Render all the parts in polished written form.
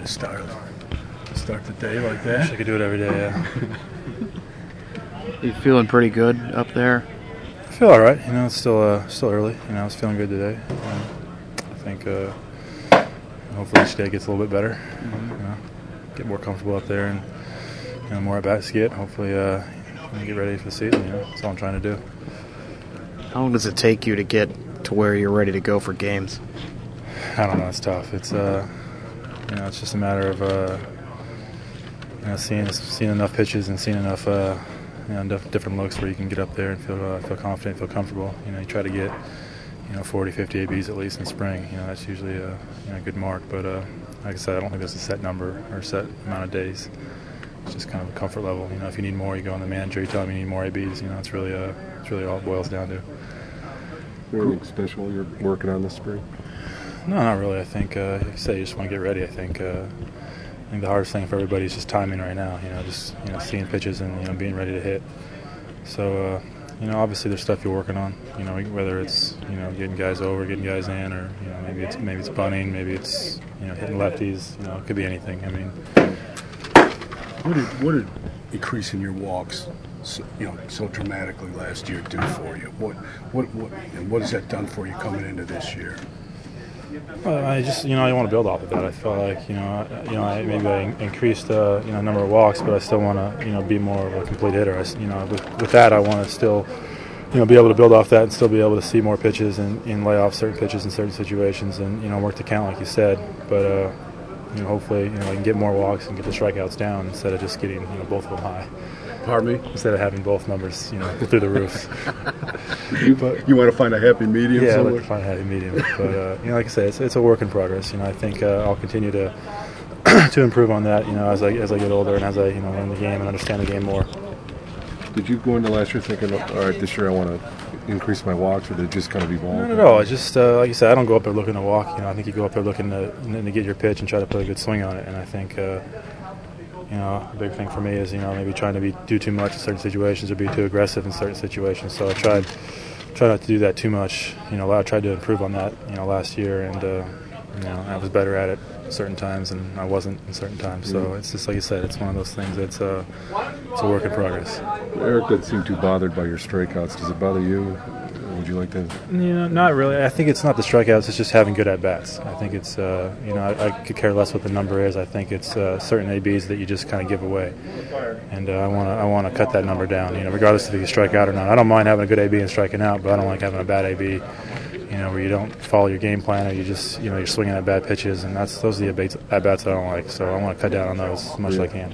to start the day like that? I could do it every day, yeah. You feeling pretty good up there? I feel all right. It's still early. I was feeling good today. I think hopefully each day gets a little bit better. Get more comfortable up there and more at bats to get. Hopefully get ready for the season. That's all I'm trying to do. How long does it take you to get to where you're ready to go for games? I don't know. It's tough. It's it's just a matter of seeing enough pitches and seeing enough different looks where you can get up there and feel confident, feel comfortable. You try to get 40, 50 ABs at least in spring. That's usually a good mark. But like I said, I don't think there's a set number or set amount of days. It's just kind of a comfort level. If you need more, you go on the manager. You tell them you need more ABs. It's really all it boils down to. Anything special you're working on this spring? No, not really. I think, like you say, you just want to get ready. I think the hardest thing for everybody is just timing right now. Just seeing pitches and being ready to hit. So obviously there's stuff you're working on. Whether it's getting guys over, getting guys in, or maybe it's bunting, maybe it's hitting lefties. It could be anything. What did increasing your walks so dramatically last year do for you? What has that done for you coming into this year? Well, I just I want to build off of that. I felt like I increased number of walks, but I still want to be more of a complete hitter. With that I want to still be able to build off that and still be able to see more pitches and lay off certain pitches in certain situations and work the count like you said. But hopefully I can get more walks and get the strikeouts down instead of just getting both of them high. Pardon me? Instead of having both numbers through the roof. You want to find a happy medium? Yeah, somewhere? I'd like to find a happy medium. But like I say, it's a work in progress. I think I'll continue to improve on that. As I get older and as I learn the game and understand the game more. Did you go into last year thinking, all right, this year I want to increase my walks, or did it just kind of evolve? Not at all. It's just like you said, I don't go up there looking to walk. I think you go up there looking to get your pitch and try to put a good swing on it. And I think a big thing for me is maybe trying to do too much in certain situations or be too aggressive in certain situations. So I tried not to do that too much. I tried to improve on that last year, and I was better at it certain times and I wasn't in certain times. So it's just like you said, it's one of those things. It's a work in progress. Eric doesn't seem too bothered by your strikeouts. Does it bother you? Would you like to? Not really. I think it's not the strikeouts. It's just having good at bats. I think it's I could care less what the number is. I think it's certain ABs that you just kind of give away, and I want to cut that number down. Regardless if you strike out or not. I don't mind having a good AB and striking out, but I don't like having a bad AB. Where you don't follow your game plan, or you just you're swinging at bad pitches, and those are the at bats that I don't like. So I want to cut down on those as much as I can.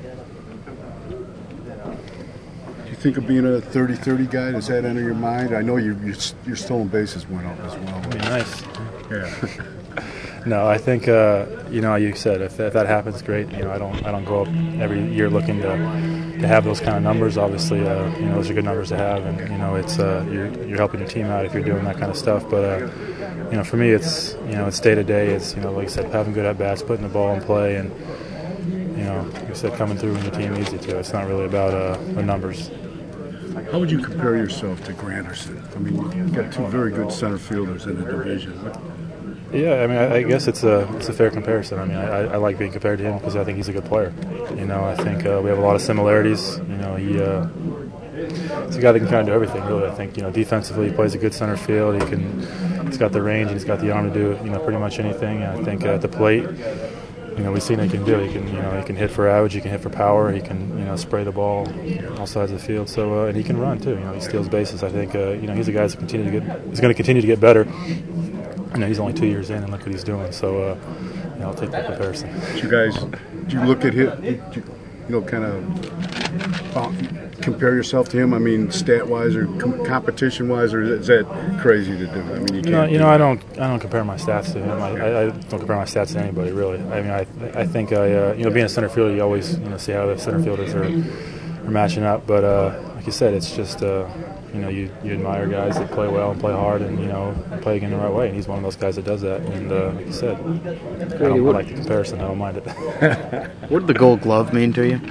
Do you think of being a 30-30 guy? Does that enter your mind? I know your stolen bases went up as well. That'd be nice. Yeah. No, I think you said if that happens, great. I don't go up every year looking to have those kind of numbers. Obviously, those are good numbers to have, and it's you're helping your team out if you're doing that kind of stuff. But for me, it's day to day. It's like I said, having good at bats, putting the ball in play, and like I said, coming through when your team needs you to. It's not really about the numbers. How would you compare yourself to Granderson? You've got two very good center fielders in the division. Yeah, I guess it's a fair comparison. I like being compared to him because I think he's a good player. I think we have a lot of similarities. He's a guy that can kind of do everything, really. I think defensively he plays a good center field. He's got the range, he's got the arm to do pretty much anything. And I think at the plate, we've seen what he can do. He can hit for average, he can hit for power, he can spray the ball all sides of the field. So and he can run too. He steals bases. I think he's a guy that's going to continue to get better. He's only 2 years in, and look what he's doing. So, I'll take that comparison. Do you look at him, kind of compare yourself to him? Stat-wise or competition-wise, or is that crazy to do? You can't. I don't compare my stats to him. I don't compare my stats to anybody, really. I think being a center fielder, you always see how the center fielders are matching up. But like you said, it's just. You admire guys that play well and play hard and play again the right way, and he's one of those guys that does that. And like you said, I like the comparison. I don't mind it. What did the Gold Glove mean to you?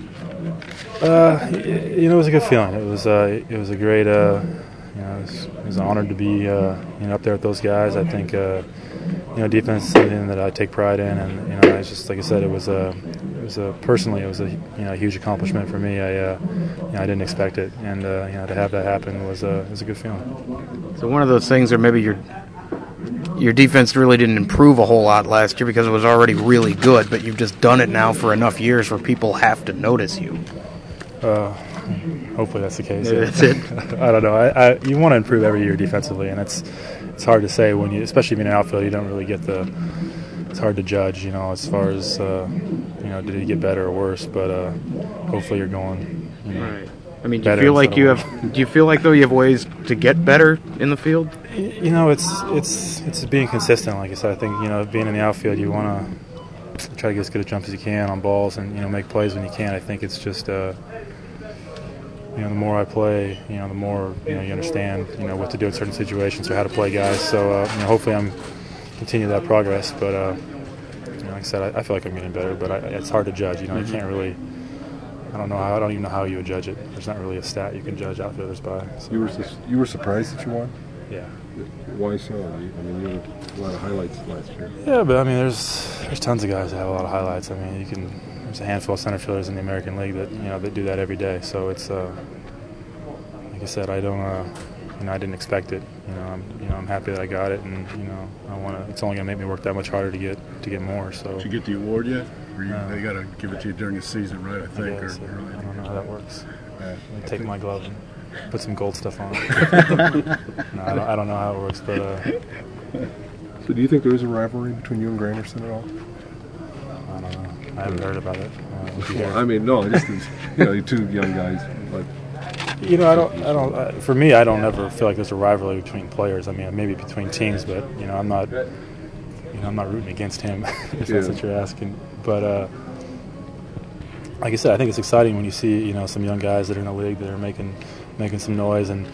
It was a good feeling. It was a great. It was an honor to be up there with those guys. I think defense is something that I take pride in, and it's just like I said, it was a personally it was a huge accomplishment for me. I didn't expect it, and to have that happen was a good feeling. So one of those things, or maybe your defense really didn't improve a whole lot last year because it was already really good, but you've just done it now for enough years where people have to notice you. Hopefully that's the case. Maybe that's it. I don't know. You want to improve every year defensively, and it's hard to say when you, especially being an outfield, you don't really get it's hard to judge, as far as did he get better or worse? But hopefully you're going. Right. I mean, do you feel like though you have ways to get better in the field? It's being consistent. Like I said, I think being in the outfield, you want to try to get as good a jump as you can on balls and make plays when you can. I think it's just the more I play, the more you understand what to do in certain situations or how to play guys. So hopefully I'm continue that progress. But like I said, I feel like I'm getting better. But it's hard to judge. You can't really. I don't even know how you would judge it. There's not really a stat you can judge outfielders by. So. You were surprised that you won? Yeah. Why so? I mean, you had a lot of highlights last year. Yeah, but there's tons of guys that have a lot of highlights. There's a handful of center fielders in the American League that that do that every day. So it's like I said, I didn't expect it. I'm happy that I got it, and it's only gonna make me work that much harder to get more. So. Did you get the award yet? They got to give it to you during the season, right? I think. I don't know how that works. Let me take my glove and put some gold stuff on. No, I don't know how it works, but. So, do you think there is a rivalry between you and Granderson at all? I don't know. I haven't heard about it. No, just you two young guys, but. I don't. For me, I don't ever feel like there's a rivalry between players. Maybe between teams, but I'm not. I'm not rooting against him. If that's what you're asking. But like I said, I think it's exciting when you see some young guys that are in the league that are making some noise, and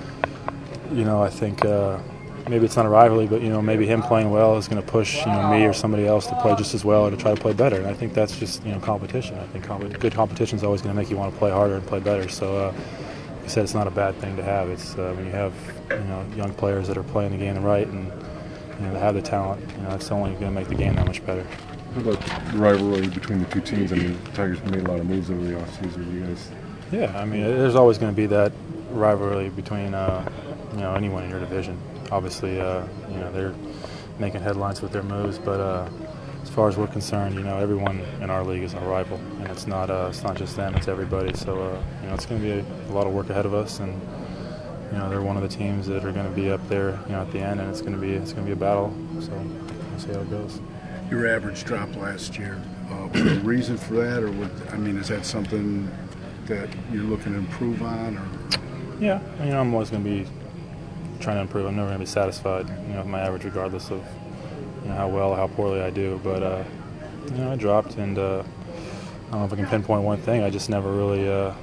I think maybe it's not a rivalry, but maybe him playing well is going to push me or somebody else to play just as well or to try to play better. And I think that's just competition. I think good competition is always going to make you want to play harder and play better. So. Like I said, it's not a bad thing to have. It's when you have young players that are playing the game right and they have the talent. It's only going to make the game that much better. How about the rivalry between the two teams? The Tigers made a lot of moves over the offseason. You guys? Yeah, there's always going to be that rivalry between anyone in your division. Obviously, they're making headlines with their moves, but as far as we're concerned, everyone in our league is our rival, and it's not just them; it's everybody. So it's going to be a lot of work ahead of us, and they're one of the teams that are going to be up there, at the end, and it's going to be a battle. So we'll see how it goes. Your average dropped last year. Was there a reason for that, or is that something that you're looking to improve on? Or? Yeah, I'm always going to be trying to improve. I'm never going to be satisfied, with my average, regardless of how well or how poorly I do. But I dropped, and I don't know if I can pinpoint one thing. I just never really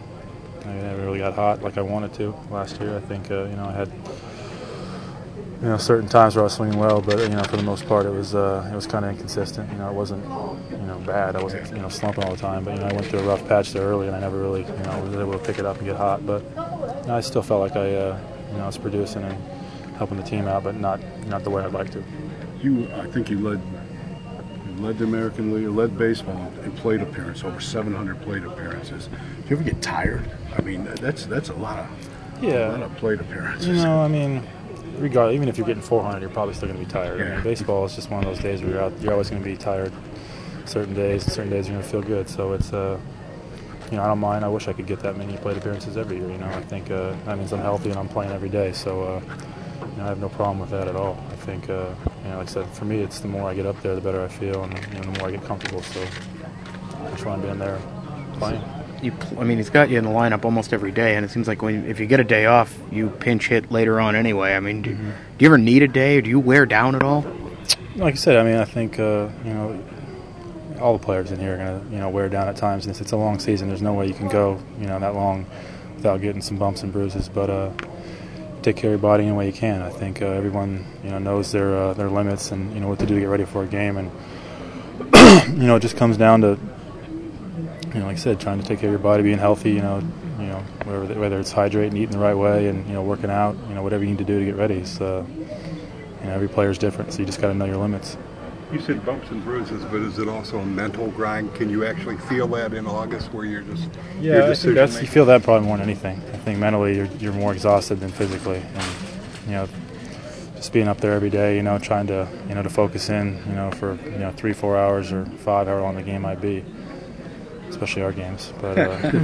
got hot like I wanted to last year. I think I had certain times where I was swinging well, but for the most part it was kind of inconsistent. It wasn't bad. I wasn't slumping all the time, but I went through a rough patch there early, and I never really was able to pick it up and get hot. But I still felt like I was producing and helping the team out, but not the way I'd like to. I think you led the American League, led baseball in plate appearance, over 700 plate appearances. Do you ever get tired? That's a lot of plate appearances. Regardless, even if you're getting 400, you're probably still going to be tired. Yeah. Baseball is just one of those days where you're always going to be tired. Certain days you're going to feel good. So it's I don't mind. I wish I could get that many plate appearances every year. I think that means I'm healthy and I'm playing every day. So I have no problem with that at all. I think like I said, for me, it's the more I get up there, the better I feel, and the more I get comfortable. So I just want to be in there playing. He's got you in the lineup almost every day, and it seems like if you get a day off, you pinch hit later on anyway. Do you ever need a day, or do you wear down at all? Like I said, I think all the players in here are going to wear down at times, and it's a long season. There's no way you can go that long without getting some bumps and bruises. But take care of your body any way you can. I think everyone knows their limits and what to do to get ready for a game, and it just comes down to like I said, trying to take care of your body, being healthy. Whether it's hydrating, eating the right way, and working out. Whatever you need to do to get ready. So every player's different, so you just got to know your limits. You said bumps and bruises, but is it also a mental grind? Can you actually feel that in August where you're just I think you feel that probably more than anything. I think mentally you're more exhausted than physically, and just being up there every day, trying to to focus in, for 3-4 hours or 5, however long the game might be, especially our games. But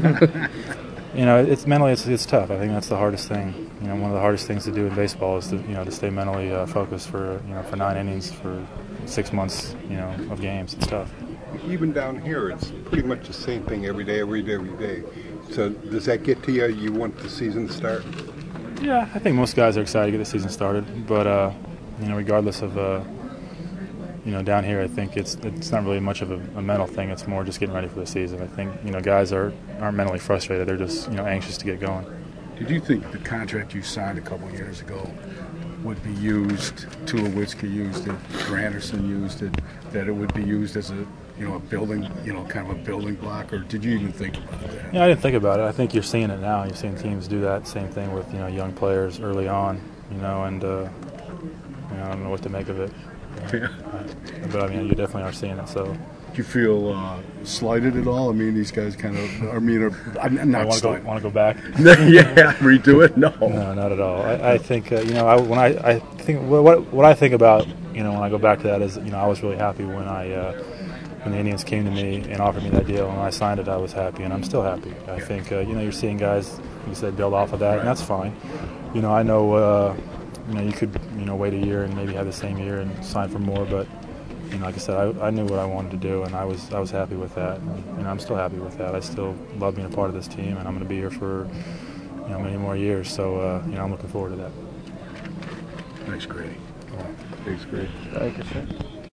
it's mentally it's tough. I think that's the hardest thing. One of the hardest things to do in baseball is to stay mentally focused for 9 innings for 6 months of games. It's tough. Even down here, it's pretty much the same thing every day. So does that get to you? You want the season to start? Yeah, I think most guys are excited to get the season started. But regardless of down here, I think it's not really much of a mental thing. It's more just getting ready for the season. I think guys aren't mentally frustrated. They're just anxious to get going. Did you think the contract you signed a couple of years ago would be used, Tulowitzki used it, Granderson used it, that it would be used as a building, kind of a building block, or did you even think about that? Yeah, I didn't think about it. I think you're seeing it now. You're seeing teams do that same thing with young players early on, and I don't know what to make of it. But you definitely are seeing it. So, do you feel slighted at all? These guys kind of. I'm not slighted. Want to go back? Yeah, redo it? No, not at all. I think when I think what I think about when I go back to that is I was really happy when the Indians came to me and offered me that deal, and when I signed it, I was happy, and I'm still happy. I think you're seeing guys, like you said, build off of that, and that's fine. I know. You could, wait a year and maybe have the same year and sign for more. But, like I said, I knew what I wanted to do, and I was happy with that. And I'm still happy with that. I still love being a part of this team, and I'm going to be here for, many more years. So, I'm looking forward to that. Thanks, Grady. Thanks, Grady. Thank you, sir.